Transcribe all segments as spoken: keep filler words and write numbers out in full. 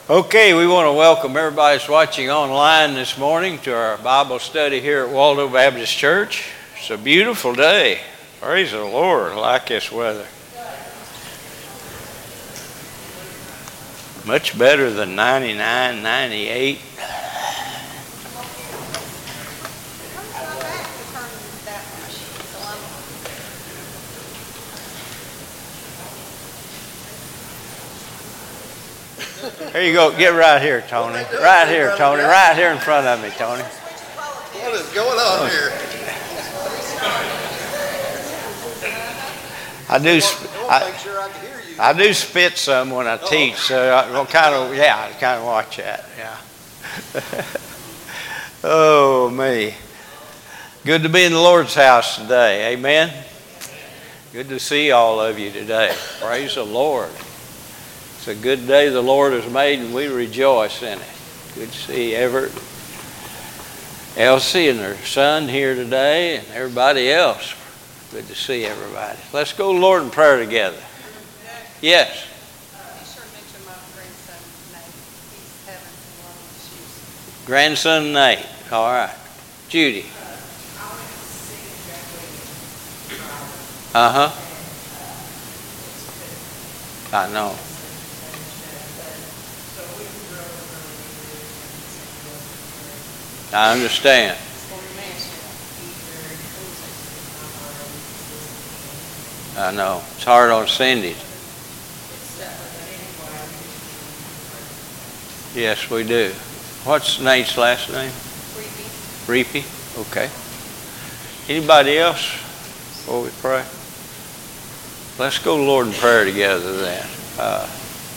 Okay, we want to welcome everybody that's watching online this morning to our Bible study here at Waldo Baptist Church. It's a beautiful day. Praise the Lord. I like this weather. Much better than ninety-nine, ninety-eight. Here you go. Get right here, Tony. Right here, Tony. Right here in front of me, Tony. What is going on here? I do. I, I do spit some when I teach, so I kind of yeah, kind of watch that. Yeah. Oh me. Good to be in the Lord's house today. Amen. Good to see all of you today. Praise the Lord. It's a good day the Lord has made, and we rejoice in it. Good to see Everett, Elsie, and her son here today, and everybody else. Good to see everybody. Let's go to the Lord in prayer together. Yes. Be sure to mention my grandson, Nate. He's having some lung issues. Grandson Nate. All right. Judy. Uh huh. I know. I understand. I know. It's hard on Cindy. Yes, we do. What's Nate's last name? Reapy. Reapy? Okay. Anybody else before we pray? Let's go to the Lord in prayer together then. Uh,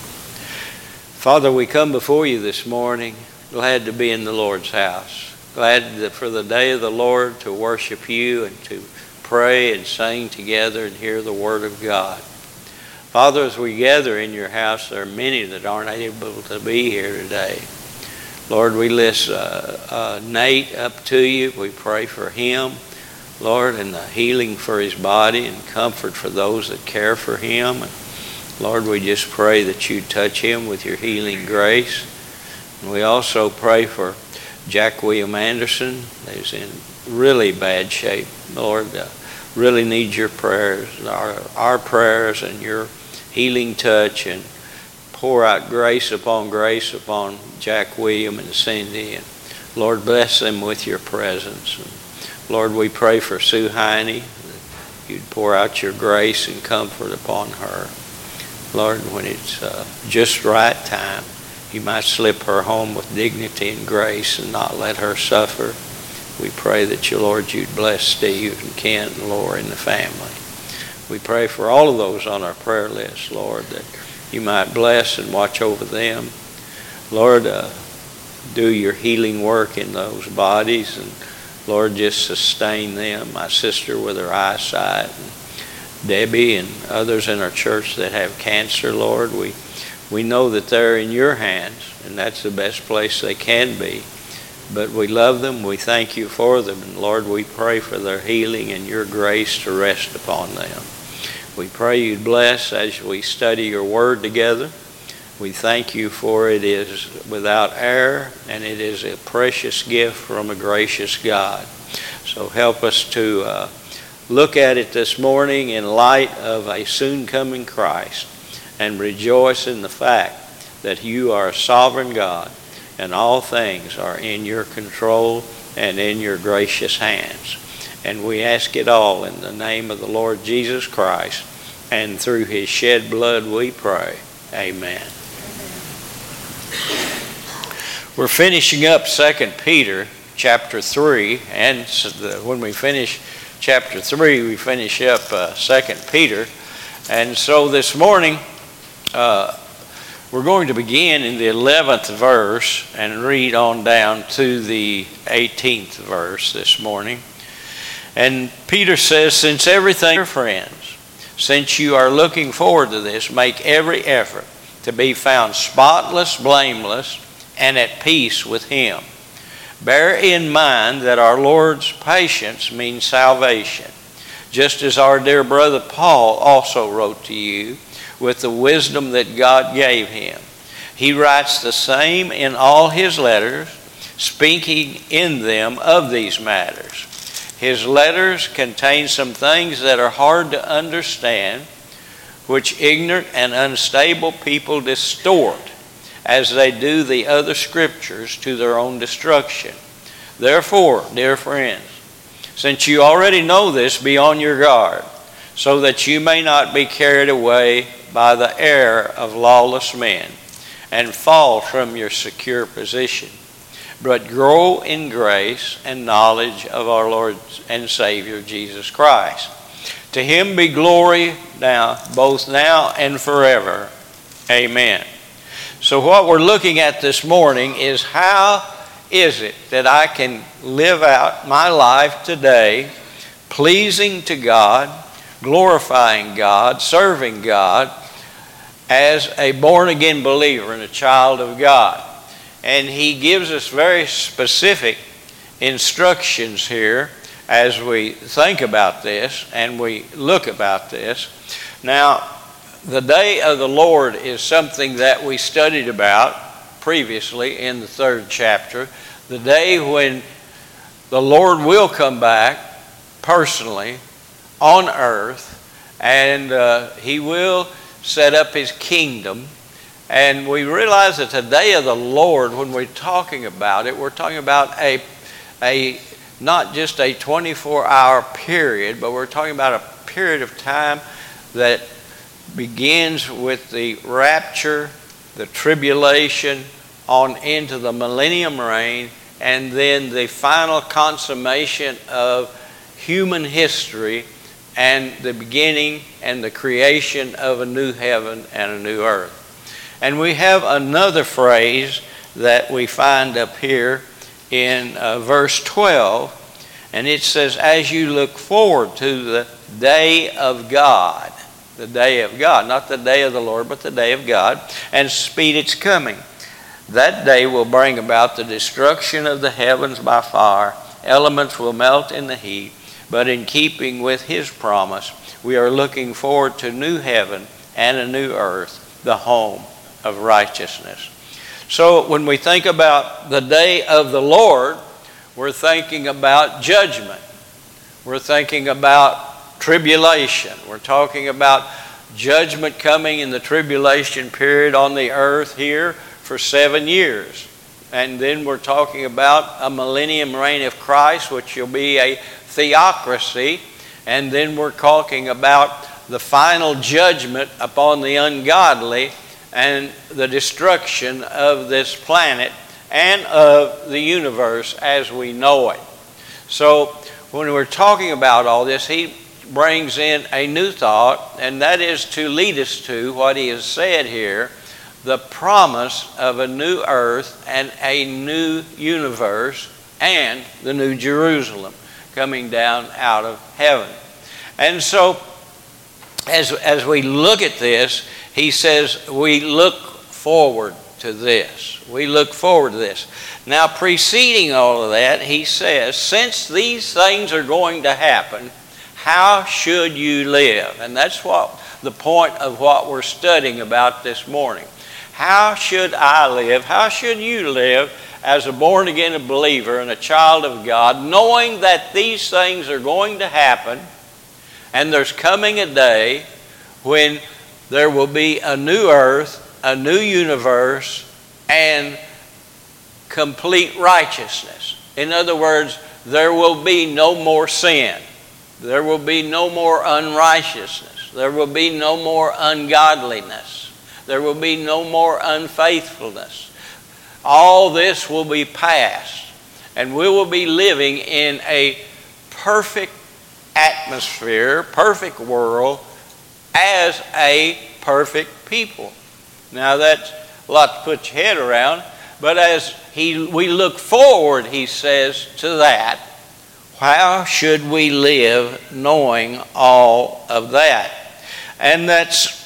Father, we come before you this morning, glad to be in the Lord's house. Glad for the day of the Lord to worship you and to pray and sing together and hear the word of God. Father, as we gather in your house, there are many that aren't able to be here today. Lord, we lift uh, uh, Nate up to you. We pray for him, Lord, and the healing for his body and comfort for those that care for him. And Lord, we just pray that you touch him with your healing grace. And we also pray for Jack William Anderson, who's in really bad shape. Lord, uh, really needs your prayers, our, our prayers and your healing touch, and pour out grace upon grace upon Jack William and Cindy. And Lord, bless them with your presence. And Lord, we pray for Sue Heine, that you'd pour out your grace and comfort upon her. Lord, when it's uh, just right time, you might slip her home with dignity and grace and not let her suffer. We pray that you, Lord, you'd bless Steve and Kent and Laura and the family. We pray for all of those on our prayer list, Lord, that you might bless and watch over them. Lord, uh, do your healing work in those bodies, and Lord, just sustain them. My sister with her eyesight, and Debbie and others in our church that have cancer, Lord, we We know that they're in your hands, and that's the best place they can be. But we love them. We thank you for them. And Lord, we pray for their healing and your grace to rest upon them. We pray you'd bless as we study your word together. We thank you for it is without error, and it is a precious gift from a gracious God. So help us to uh, look at it this morning in light of a soon coming Christ, and rejoice in the fact that you are a sovereign God and all things are in your control and in your gracious hands. And we ask it all in the name of the Lord Jesus Christ, and through his shed blood we pray. Amen. We're finishing up Second Peter chapter three, and when we finish chapter three, we finish up uh, Second Peter. And so this morning, Uh, we're going to begin in the eleventh verse and read on down to the eighteenth verse this morning. And Peter says, since everything, friends, since you are looking forward to this, make every effort to be found spotless, blameless, and at peace with him. Bear in mind that our Lord's patience means salvation, just as our dear brother Paul also wrote to you with the wisdom that God gave him. He writes the same in all his letters, speaking in them of these matters. His letters contain some things that are hard to understand, which ignorant and unstable people distort, as they do the other scriptures to their own destruction. Therefore, dear friends, since you already know this, be on your guard, so that you may not be carried away by the error of lawless men and fall from your secure position, but grow in grace and knowledge of our Lord and Savior Jesus Christ. To him be glory now, both now and forever. Amen. So what we're looking at this morning is, how is it that I can live out my life today pleasing to God, glorifying God, serving God as a born-again believer and a child of God. And he gives us very specific instructions here as we think about this and we look about this. Now, the day of the Lord is something that we studied about previously in the third chapter. The day when the Lord will come back personally on earth, and uh, he will set up his kingdom. And we realize that the day of the Lord, when we're talking about it, we're talking about a, a not just a twenty-four hour period, but we're talking about a period of time that begins with the rapture, the tribulation, on into the millennium reign, and then the final consummation of human history and the beginning and the creation of a new heaven and a new earth. And we have another phrase that we find up here in uh, verse twelve, and it says, as you look forward to the day of God, the day of God, not the day of the Lord, but the day of God, and speed its coming. That day will bring about the destruction of the heavens by fire. Elements will melt in the heat, but in keeping with his promise, we are looking forward to new heaven and a new earth, the home of righteousness. So when we think about the day of the Lord, we're thinking about judgment. We're thinking about tribulation. We're talking about judgment coming in the tribulation period on the earth here for seven years. And then we're talking about a millennium reign of Christ, which will be a theocracy. And then we're talking about the final judgment upon the ungodly and the destruction of this planet and of the universe as we know it. So when we're talking about all this, he brings in a new thought, and that is to lead us to what he has said here, the promise of a new earth and a new universe and the new Jerusalem coming down out of heaven. And so as, as we look at this, he says we look forward to this. We look forward to this. Now, preceding all of that, he says, since these things are going to happen, how should you live? And that's what the point of what we're studying about this morning. How should I live? How should you live as a born-again believer and a child of God, knowing that these things are going to happen, and there's coming a day when there will be a new earth, a new universe, and complete righteousness. In other words, there will be no more sin. There will be no more unrighteousness. There will be no more ungodliness. There will be no more unfaithfulness. All this will be past, and we will be living in a perfect atmosphere, perfect world, as a perfect people. Now that's a lot to put your head around, but as he, we look forward, he says, to that, how should we live knowing all of that? And that's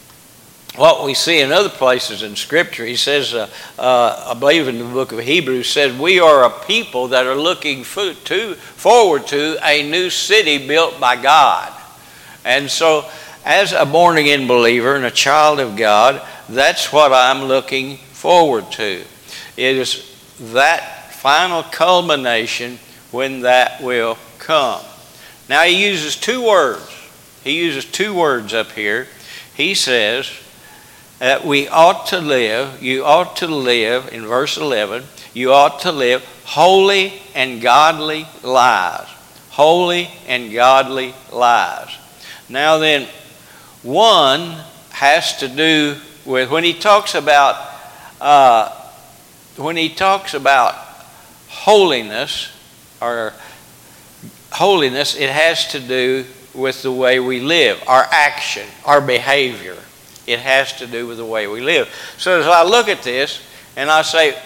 what we see in other places in Scripture. He says, uh, uh, I believe in the book of Hebrews, says we are a people that are looking for, to, forward to a new city built by God. And so as a born-again believer and a child of God, that's what I'm looking forward to. It is that final culmination when that will come. Now he uses two words. He uses two words up here. He says that we ought to live, you ought to live, in verse eleven, you ought to live holy and godly lives. Holy and godly lives. Now then, one has to do with, when he talks about, uh, when he talks about holiness, or holiness, it has to do with the way we live, our action, our behavior. It has to do with the way we live. So as I look at this and I say,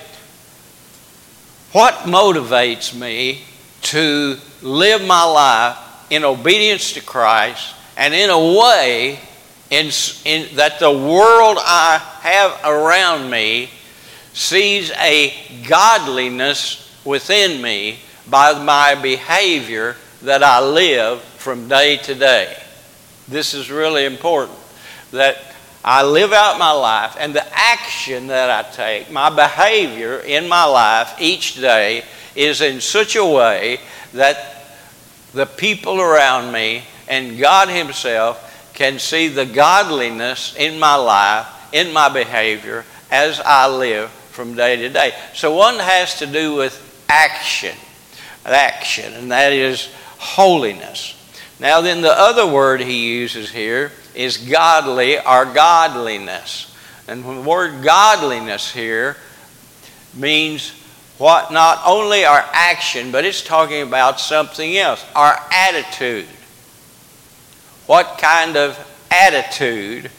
what motivates me to live my life in obedience to Christ and in a way in, in, that the world I have around me sees a godliness within me by my behavior that I live from day to day. This is really important, that I live out my life, and the action that I take, my behavior in my life each day is in such a way that the people around me and God Himself can see the godliness in my life, in my behavior, as I live from day to day. So one has to do with action, action, and that is holiness. Now then, the other word he uses here is godly or godliness. And the word godliness here means what not only our action, but it's talking about something else, our attitude. What kind of attitude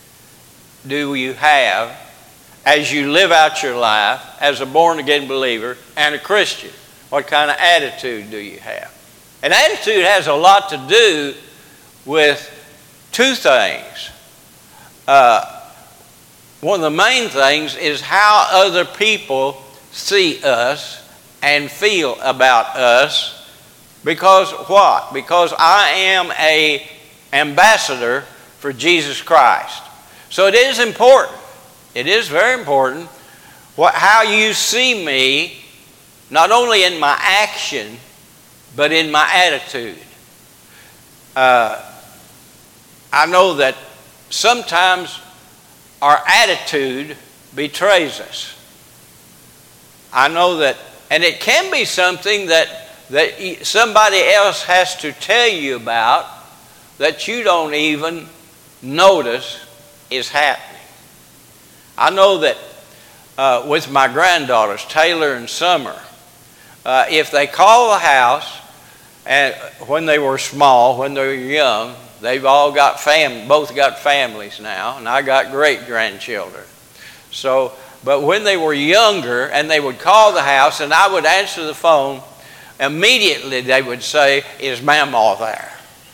do you have as you live out your life as a born-again believer and a Christian? What kind of attitude do you have? And attitude has a lot to do with two things. Uh, one of the main things is how other people see us and feel about us. Because what? Because I am an ambassador for Jesus Christ. So it is important. It is very important what, how you see me, not only in my action, but in my attitude. Uh, I know that sometimes our attitude betrays us. I know that, and it can be something that, that somebody else has to tell you about that you don't even notice is happening. I know that uh, with my granddaughters, Taylor and Summer, uh, if they call the house, and when they were small, when they were young, they've all got fam, both got families now, and I got great grandchildren. So, but when they were younger, and they would call the house, and I would answer the phone, immediately they would say, "Is Mamaw there?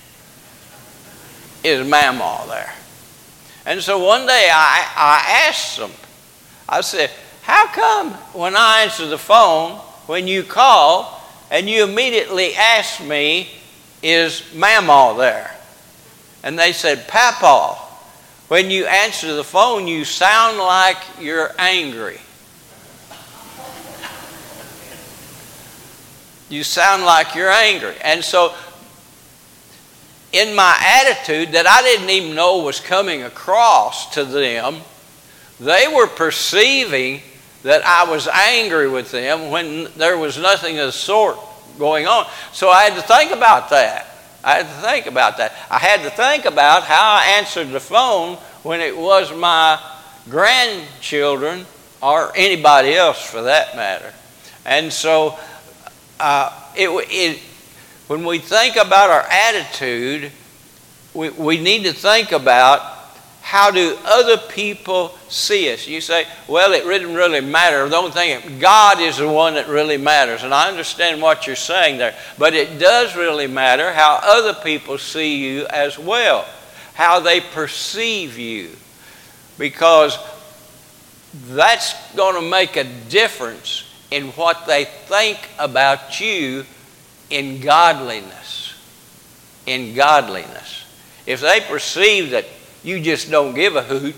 Is Mamaw there?" And so one day I, I asked them, I said, "How come when I answer the phone, when you call, and you immediately ask me, is Mamaw there?" And they said, "Papaw, when you answer the phone, you sound like you're angry. You sound like you're angry." And so in my attitude that I didn't even know was coming across to them, they were perceiving that I was angry with them when there was nothing of the sort going on. So I had to think about that. I had to think about that. I had to think about how I answered the phone when it was my grandchildren or anybody else for that matter. And so uh, it, it, when we think about our attitude, we, we need to think about how do other people see us? You say, well, it didn't really matter. The only thing, God is the one that really matters. And I understand what you're saying there. But it does really matter how other people see you as well. How they perceive you. Because that's going to make a difference in what they think about you in godliness. In godliness. If they perceive that you just don't give a hoot,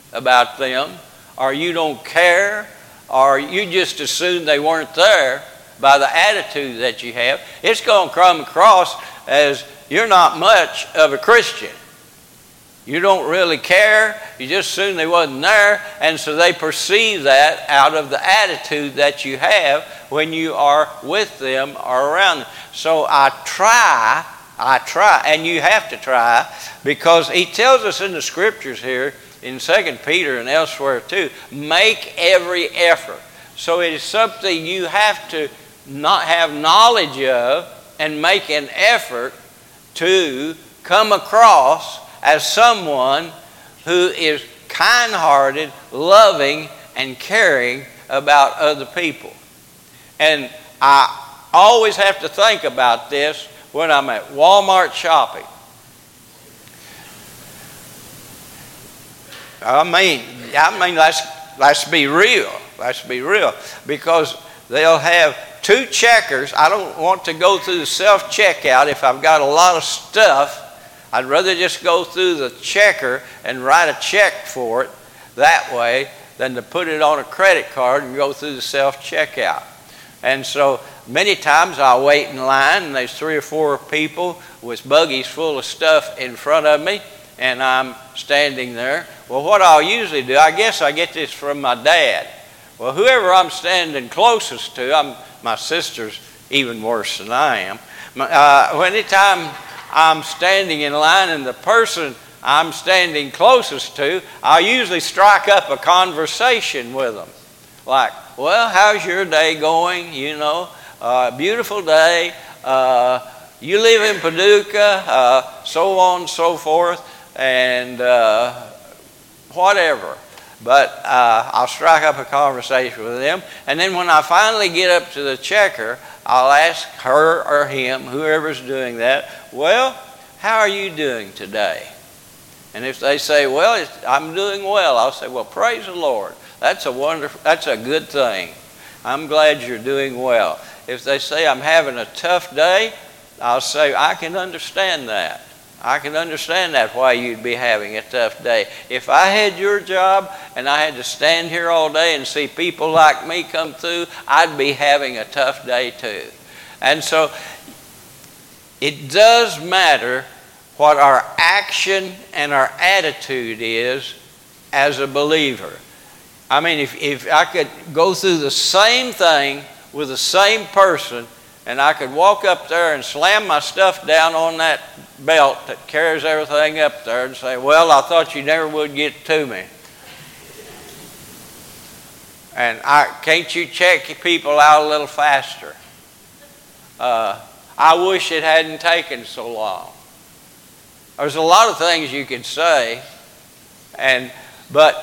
about them, or you don't care, or you just assume they weren't there by the attitude that you have, it's going to come across as you're not much of a Christian. You don't really care. You just assume they wasn't there, and so they perceive that out of the attitude that you have when you are with them or around them. So I try, I try, and you have to try, because he tells us in the scriptures here, in Second Peter and elsewhere too, make every effort. So it is something you have to not have knowledge of and make an effort to come across as someone who is kind-hearted, loving, and caring about other people. And I always have to think about this when I'm at Walmart shopping. I mean, I mean, let's, let's be real. Let's be real. Because they'll have two checkers. I don't want to go through the self-checkout if I've got a lot of stuff. I'd rather just go through the checker and write a check for it that way than to put it on a credit card and go through the self-checkout. And so many times I'll wait in line, and there's three or four people with buggies full of stuff in front of me, and I'm standing there. Well, what I'll usually do, I guess I get this from my dad. Well, whoever I'm standing closest to, I'm, my sister's even worse than I am. Uh, anytime I'm standing in line and the person I'm standing closest to, I'll usually strike up a conversation with them. Like, well, how's your day going? You know, uh, beautiful day. Uh, you live in Paducah, uh, so on and so forth, and uh, whatever. But uh, I'll strike up a conversation with them, and then when I finally get up to the checker, I'll ask her or him, whoever's doing that, well, how are you doing today? And if they say, well, it's, I'm doing well, I'll say, well, praise the Lord. That's a wonderful, that's a good thing. I'm glad you're doing well. If they say I'm having a tough day, I'll say, I can understand that. I can understand that, why you'd be having a tough day. If I had your job and I had to stand here all day and see people like me come through, I'd be having a tough day too. And so it does matter what our action and our attitude is as a believer. I mean, if, if I could go through the same thing with the same person, and I could walk up there and slam my stuff down on that belt that carries everything up there and say, well, I thought you never would get to me. And I, can't you check people out a little faster? Uh, I wish it hadn't taken so long. There's a lot of things you could say, and but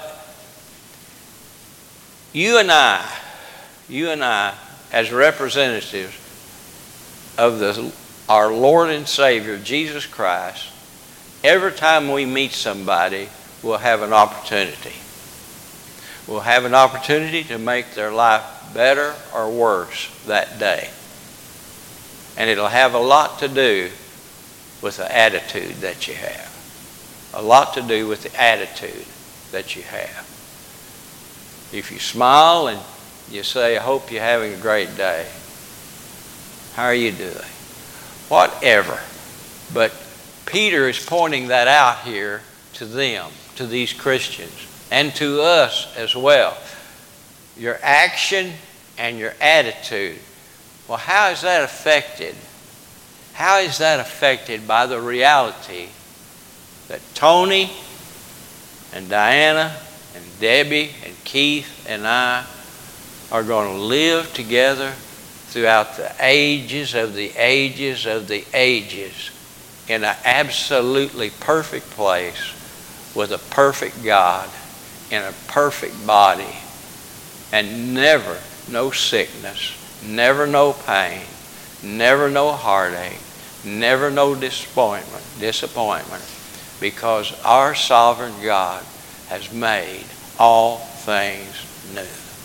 you and I, you and I, as representatives of the, our Lord and Savior, Jesus Christ, every time we meet somebody, we'll have an opportunity. We'll have an opportunity to make their life better or worse that day. And it'll have a lot to do with the attitude that you have. A lot to do with the attitude that you have. If you smile and you say, I hope you're having a great day. How are you doing? Whatever. But Peter is pointing that out here to them, to these Christians, and to us as well. Your action and your attitude. Well, how is that affected? How is that affected by the reality that Tony and Diana and Debbie and Keith and I are going to live together throughout the ages of the ages of the ages in an absolutely perfect place with a perfect God in a perfect body, and never no sickness, never no pain, never no heartache, never no disappointment, disappointment, because our sovereign God has made all things new.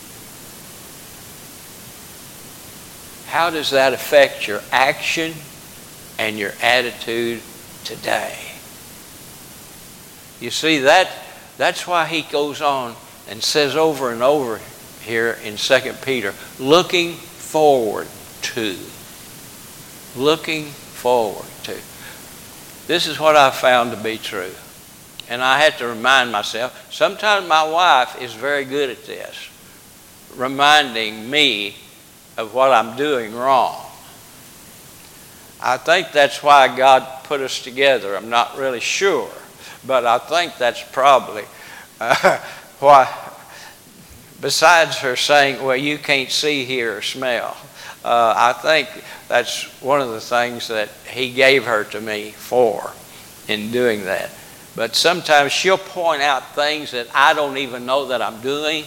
How does that affect your action and your attitude today? You see, that That's why he goes on and says over and over here in Second Peter, looking forward to. Looking forward to. This is what I found to be true. And I had to remind myself, sometimes my wife is very good at this, reminding me of what I'm doing wrong. I think that's why God put us together. I'm not really sure, but I think that's probably uh, why, besides her saying, well, you can't see, hear, or smell, uh, I think that's one of the things that he gave her to me for in doing that. But sometimes she'll point out things that I don't even know that I'm doing,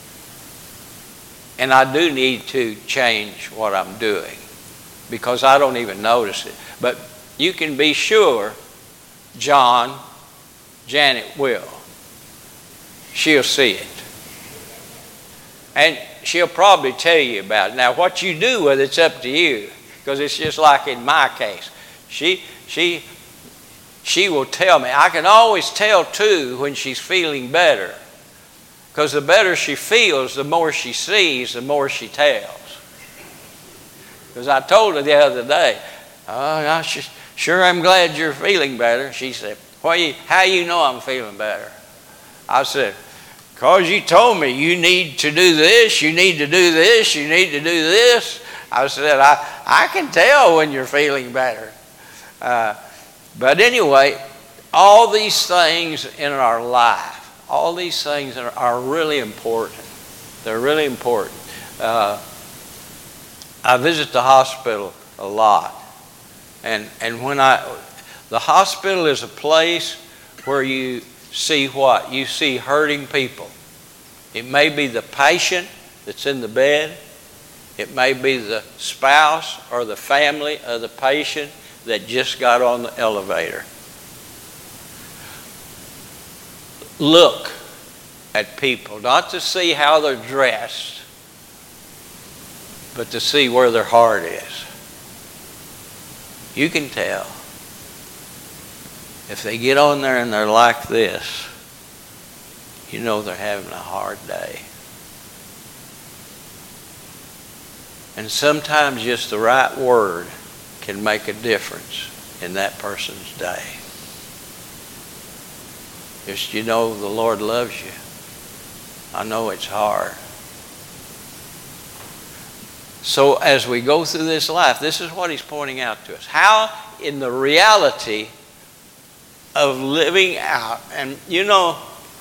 and I do need to change what I'm doing because I don't even notice it. But you can be sure, John, Janet will. She'll see it. And she'll probably tell you about it. Now, what you do with it's up to you, because it's just like in my case. She, she, she will tell me. I can always tell, too, when she's feeling better. Because the better she feels, the more she sees, the more she tells. Because I told her the other day, oh, I sh- sure I'm glad you're feeling better. She said, well, you, how you know I'm feeling better? I said, because you told me you need to do this, you need to do this, you need to do this. I said, I, I can tell when you're feeling better. Uh, but anyway, all these things in our life, all these things are, are really important. They're really important. Uh, I visit the hospital a lot. And, and when I, the hospital is a place where you see what? You see hurting people. It may be the patient that's in the bed. It may be the spouse or the family of the patient that just got on the elevator. Look at people, not to see how they're dressed, but to see where their heart is. You can tell. If they get on there and they're like this, you know they're having a hard day. And sometimes just the right word can make a difference in that person's day. Just, you know, the Lord loves you. I know it's hard. So as we go through this life, this is what he's pointing out to us. How in the reality of living out, and you know,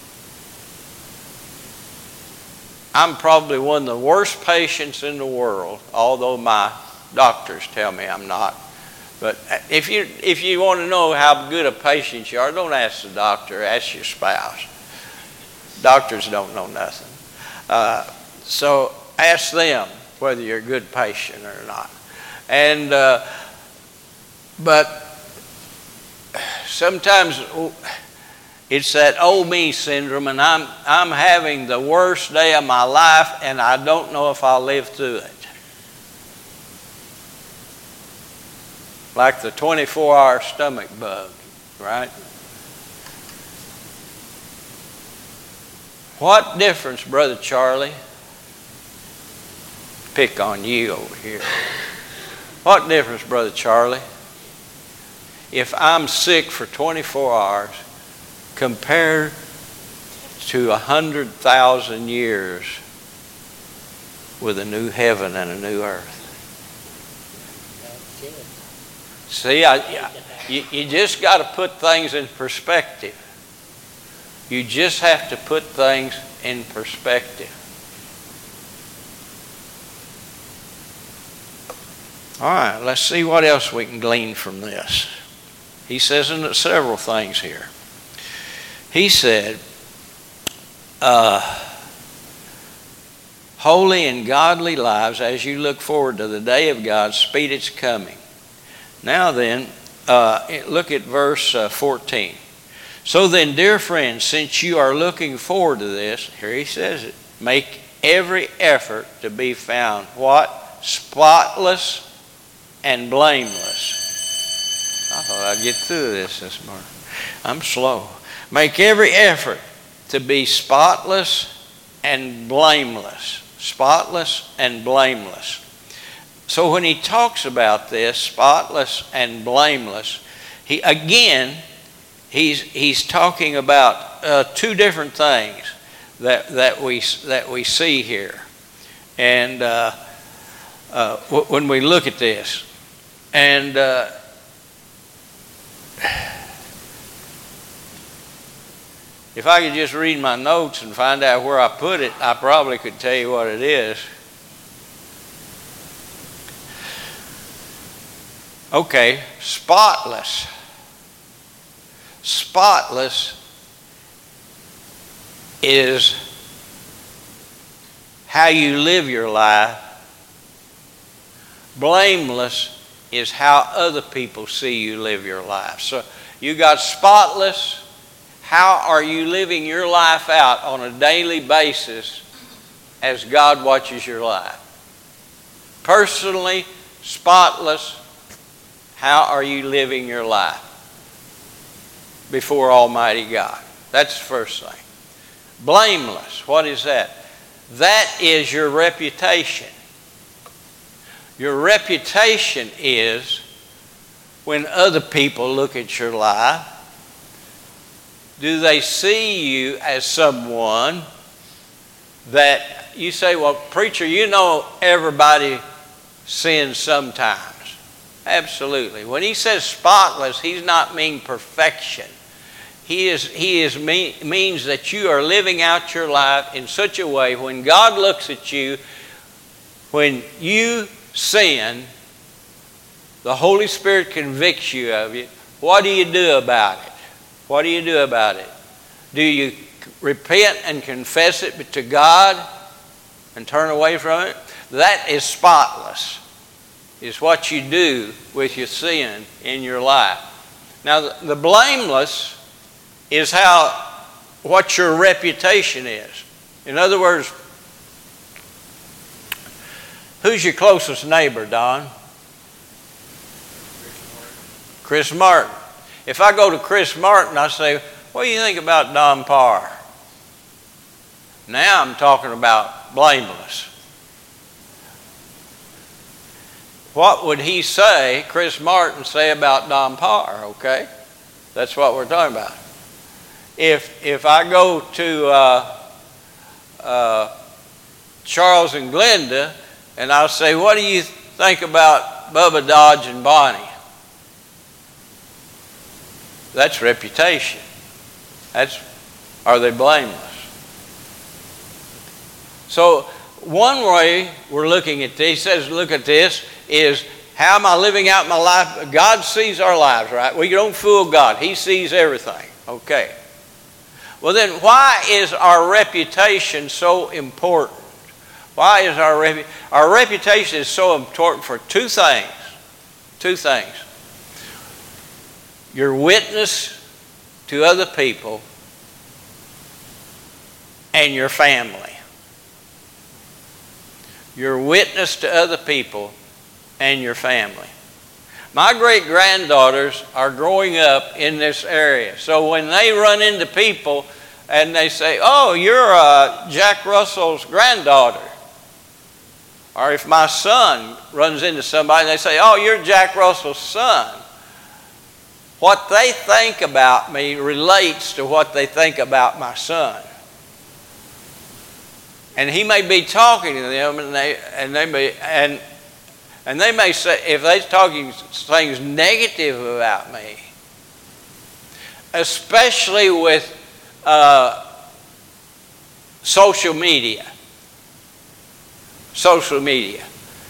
I'm probably one of the worst patients in the world, although my doctors tell me I'm not. But if you if you want to know how good a patient you are, don't ask the doctor, ask your spouse. Doctors don't know nothing. Uh, so ask them whether you're a good patient or not. And uh, but sometimes it's that oh me syndrome, and I'm I'm having the worst day of my life, and I don't know if I'll live through it. Like the twenty-four hour stomach bug, right? What difference, Brother Charlie? Pick on you over here. What difference, Brother Charlie, if I'm sick for twenty-four hours compared to one hundred thousand years with a new heaven and a new earth? See, I, I, you, you just got to put things in perspective. You just have to put things in perspective. All right, let's see what else we can glean from this. He says in several things here. He said, uh, holy and godly lives as you look forward to the day of God's speed its coming. Now then, uh, look at verse uh, fourteen. So then, dear friends, since you are looking forward to this, here he says it, make every effort to be found, what? Spotless and blameless. I thought I'd get through this this morning. I'm slow. Make every effort to be spotless and blameless. Spotless and blameless. So when he talks about this, spotless and blameless, he again, he's he's talking about uh, two different things that that we that we see here, and uh, uh, w- when we look at this, and uh, if I could just read my notes and find out where I put it, I probably could tell you what it is. Okay, spotless. Spotless is how you live your life. Blameless is how other people see you live your life. So you got spotless. How are you living your life out on a daily basis as God watches your life? Personally, spotless. How are you living your life before Almighty God? That's the first thing. Blameless, what is that? That is your reputation. Your reputation is when other people look at your life, do they see you as someone that you say, well, preacher, you know everybody sins sometimes. Absolutely. When he says spotless, he's not meaning perfection. He is he is mean, means that you are living out your life in such a way when God looks at you, when you sin, the Holy Spirit convicts you of it. What do you do about it? What do you do about it? Do you repent and confess it to God and turn away from it? That is spotless. Is what you do with your sin in your life. Now, the, the blameless is how, what your reputation is. In other words, who's your closest neighbor, Don? Chris Martin. If I go to Chris Martin, I say, what do you think about Don Parr? Now I'm talking about blameless. What would he say, Chris Martin, say about Don Parr, okay? That's what we're talking about. If if I go to uh, uh, Charles and Glenda, and I'll say, what do you think about Bubba, Dodge, and Bonnie? That's reputation. That's, are they blameless? So one way we're looking at this, he says, look at this, is how am I living out my life? God sees our lives, right? We don't fool God. He sees everything. Okay. Well then, why is our reputation so important? Why is our repu- our reputation is so important for two things. Two things. Your witness to other people and your family. Your witness to other people and your family. My great-granddaughters are growing up in this area. So when they run into people and they say, oh, you're uh, Jack Russell's granddaughter. Or if my son runs into somebody and they say, oh, you're Jack Russell's son. What they think about me relates to what they think about my son. And he may be talking to them, and they and they may and and they may say, if they're talking things negative about me, especially with uh, social media, social media.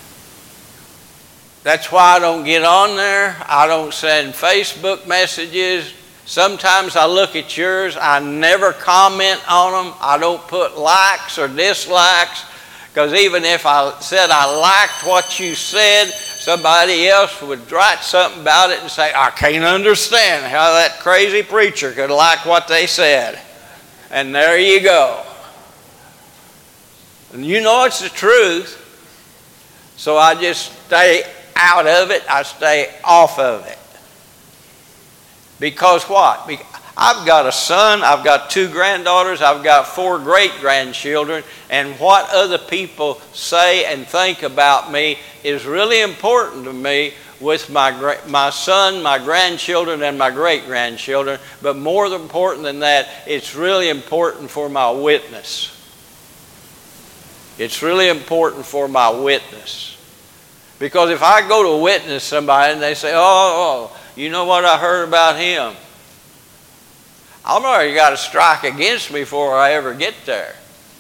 That's why I don't get on there. I don't send Facebook messages. Sometimes I look at yours. I never comment on them. I don't put likes or dislikes, because even if I said I liked what you said, somebody else would write something about it and say, I can't understand how that crazy preacher could like what they said. And there you go. And you know it's the truth. So I just stay out of it. I stay off of it. Because what? I've got a son, I've got two granddaughters, I've got four great-grandchildren, and what other people say and think about me is really important to me with my, my son, my grandchildren, and my great-grandchildren. But more important than that, it's really important for my witness. It's really important for my witness. Because if I go to witness somebody and they say, oh, oh you know what I heard about him? I'm already got a strike against me before I ever get there.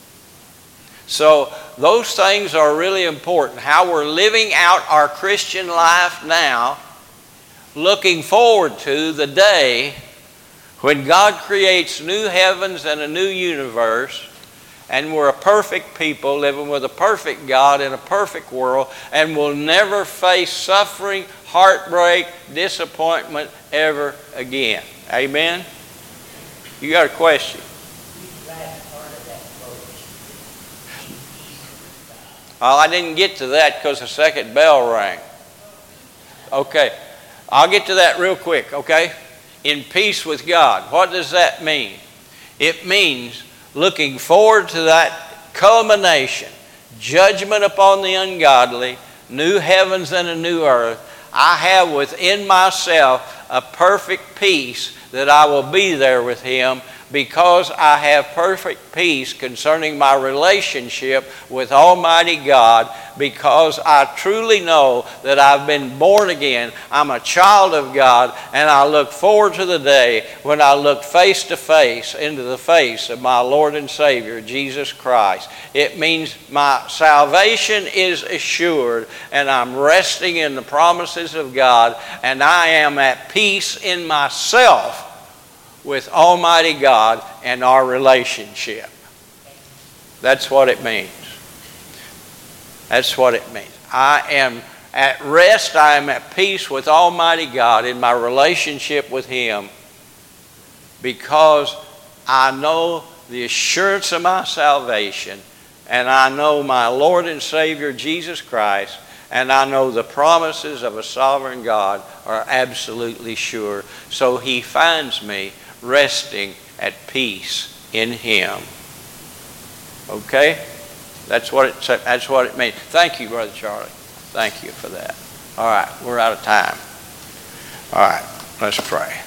So those things are really important. How we're living out our Christian life now, looking forward to the day when God creates new heavens and a new universe, and we're a perfect people living with a perfect God in a perfect world, and we'll never face suffering, heartbreak, disappointment ever again. Amen? You got a question? Well, I didn't get to that because the second bell rang. Okay, I'll get to that real quick, okay? In peace with God. What does that mean? It means looking forward to that culmination, judgment upon the ungodly, new heavens and a new earth. I have within myself a perfect peace that I will be there with Him, because I have perfect peace concerning my relationship with Almighty God, because I truly know that I've been born again. I'm a child of God, and I look forward to the day when I look face to face into the face of my Lord and Savior, Jesus Christ. It means my salvation is assured, and I'm resting in the promises of God, and I am at peace in myself with Almighty God and our relationship. That's what it means. That's what it means. I am at rest, I am at peace with Almighty God in my relationship with Him, because I know the assurance of my salvation, and I know my Lord and Savior Jesus Christ, and I know the promises of a sovereign God are absolutely sure. So He finds me resting at peace in Him. Okay? That's what it that's what it means. Thank you, Brother Charlie. Thank you for that. All right, we're out of time. All right, let's pray.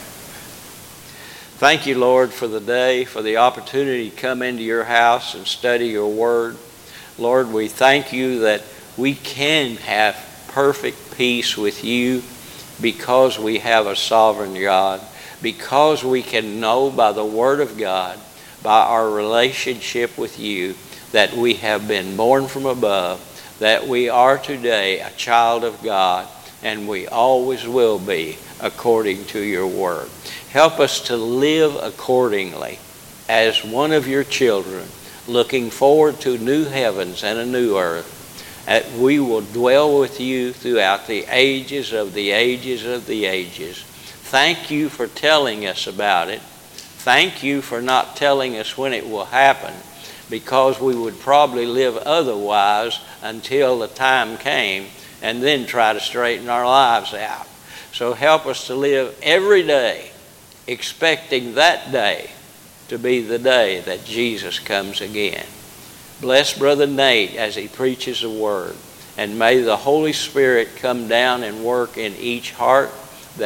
Thank you, Lord, for the day, for the opportunity to come into your house and study your word. Lord, we thank you that we can have perfect peace with you because we have a sovereign God. Because we can know by the Word of God, by our relationship with you, that we have been born from above, that we are today a child of God, and we always will be according to your Word. Help us to live accordingly as one of your children, looking forward to new heavens and a new earth, that we will dwell with you throughout the ages of the ages of the ages. Thank you for telling us about it. Thank you for not telling us when it will happen, because we would probably live otherwise until the time came and then try to straighten our lives out. So help us to live every day expecting that day to be the day that Jesus comes again. Bless Brother Nate as he preaches the word, and may the Holy Spirit come down and work in each heart